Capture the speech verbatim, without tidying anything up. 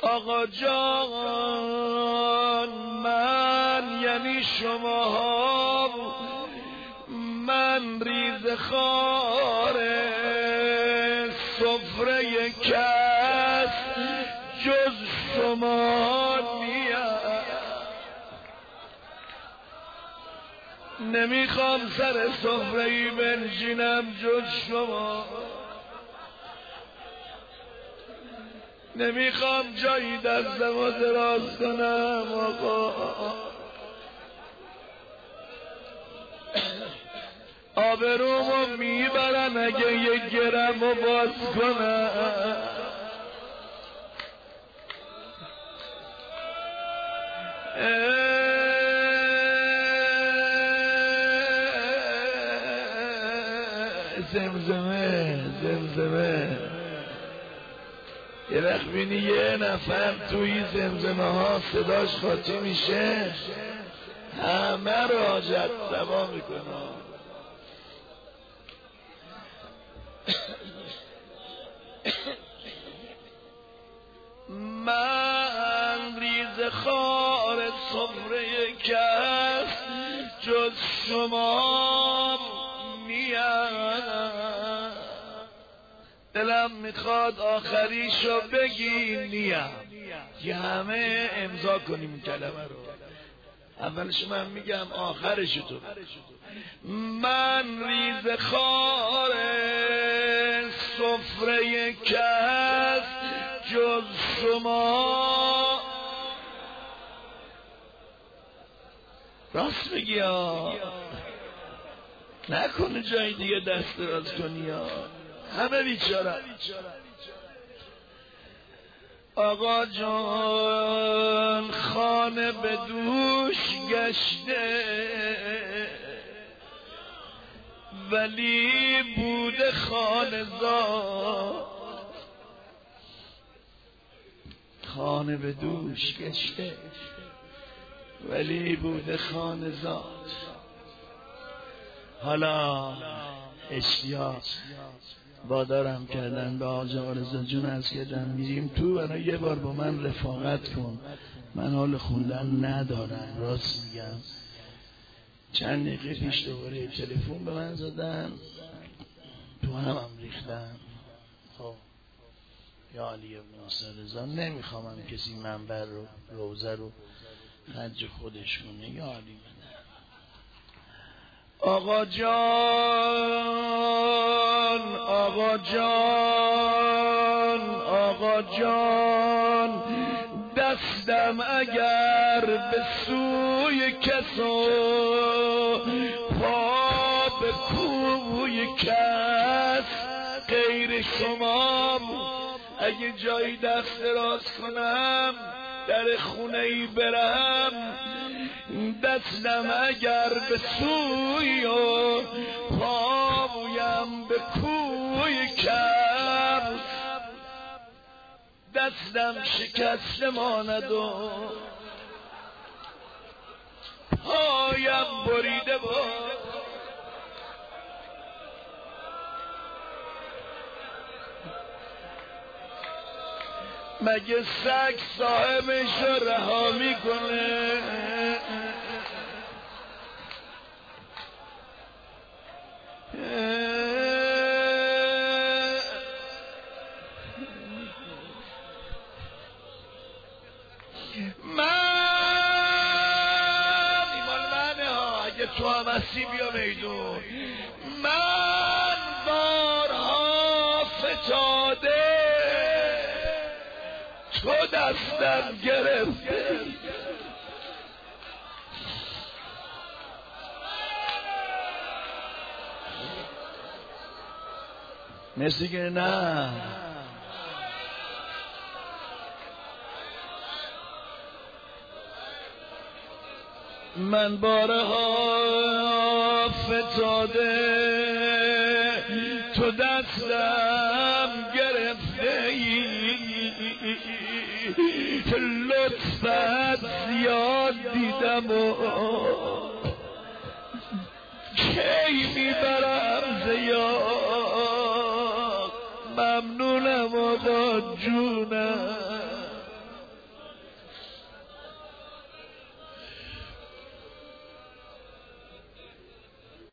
آقا جان من یعنی شما، من ریز خار سفره کس جز شما نیم. نمیخوام سر سفره‌ای بنشینم جز شما، نمیخوام جایی دستم و دراز کنم آقا. آبرومو میبرن اگه یک گرمو باز کنم. زمزمه زمزمه یه وقت بینی یه نفر توی زمزمه ها صداش خاطی میشه، همه رو حاجت روا میکنه. من ریز خار سفره کس جز شما نیم. دلم میخواد آخریشو بگی نیم. یه همه امضا کنیم کلمه رو. اولش من میگم آخرش تو. من ریز خار سفره کس جز شما. راست میگی ها، نکنه جای دیگه دست دراز کنی ها، همه بیچاره. آقا جان خانه به دوش گشته ولی بوده خانه زاد. خانه به دوش گشته ولی بوده خانه زاد. حالا اشتیاق وادارم کردن به آقا آرزو جون از کردن میریم تو، برای یه بار با من رفاقت کن، من حال خوندن ندارم. راست میگم. چند دقیقه پیش دوباره تلفن به من زدن، تو هم هم ریختن. خب یا علی ابن ناصر رضا، نمیخوام هم کسی منبر رو روزه رو خرج خودش کنه. یا علی بده آقا جان، آقا جان، آقا جان دستم اگر به سوی کسو پا به کوی کس غیر شما، اگه جایی دست دراز کنم در خونه ای برم، دستم اگر به سوی و پایم به کوی کس، دستم شکسته ماند و پایم بریده بود. مگه سگ صاحبش رو رها میکنه؟ من ایمان منه ها، اگه تو هم هستی بیا میدون. من بارها فتاده تو دستم گرفته، مثل که نه من بارها فتاده تو دستم گرفته ای، که لطفت زیاد دیدم و کی میبرم زیاد. ممنونم آقا جونم.